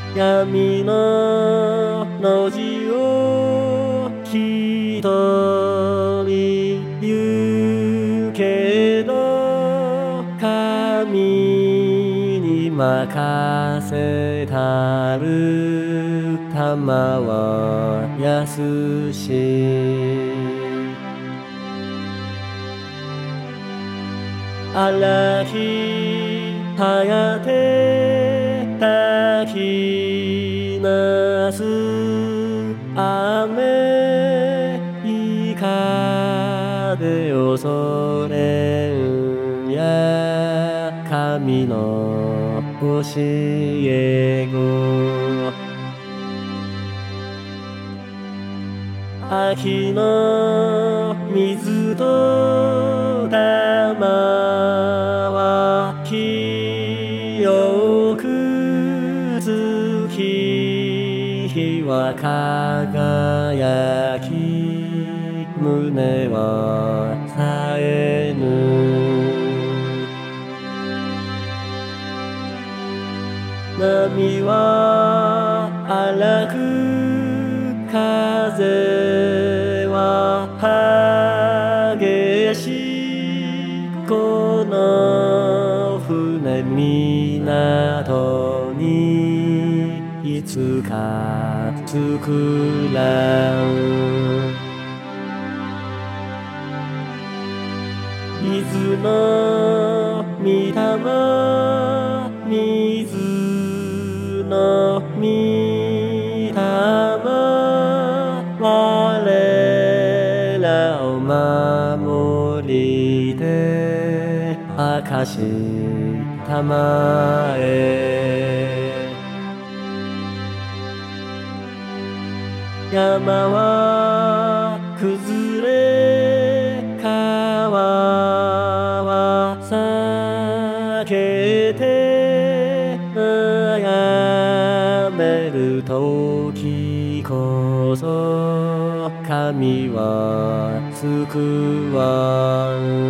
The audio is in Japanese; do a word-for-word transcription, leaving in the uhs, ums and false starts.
闇の路地を一人行けど神に任せたる玉は安し荒日はてたきなす雨いかで恐れんや神の教え子秋の水と玉は清く月は輝き胸は冴えぬ波は荒く風は激しいこの船港にいつか作らん水の御霊水の御霊我らを守りて明かしたまえ山は崩れ川は避けて悩める時こそ神は救わん